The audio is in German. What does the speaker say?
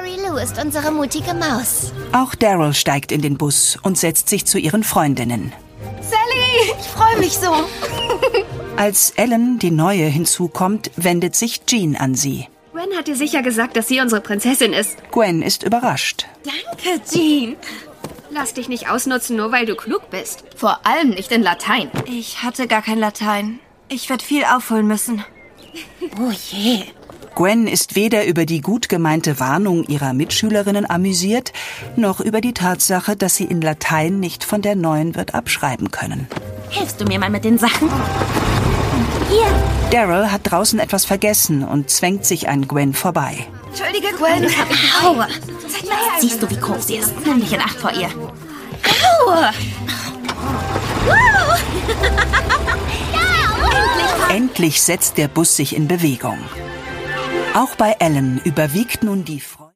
Mary Lou ist unsere mutige Maus. Auch Daryl steigt in den Bus und setzt sich zu ihren Freundinnen. Sally, ich freue mich so. Als Ellen, die Neue, hinzukommt, wendet sich Jean an sie. Gwen hat dir sicher gesagt, dass sie unsere Prinzessin ist. Gwen ist überrascht. Danke, Jean. Lass dich nicht ausnutzen, nur weil du klug bist. Vor allem nicht in Latein. Ich hatte gar kein Latein. Ich werde viel aufholen müssen. Oh je. Gwen ist weder über die gut gemeinte Warnung ihrer Mitschülerinnen amüsiert, noch über die Tatsache, dass sie in Latein nicht von der Neuen wird abschreiben können. Hilfst du mir mal mit den Sachen? Hier. Daryl hat draußen etwas vergessen und zwängt sich an Gwen vorbei. Entschuldige, Gwen. Aua. Siehst du, wie groß sie ist? Nimm dich in Acht vor ihr. Aua. Endlich setzt der Bus sich in Bewegung. Auch bei Ellen überwiegt nun die Freude.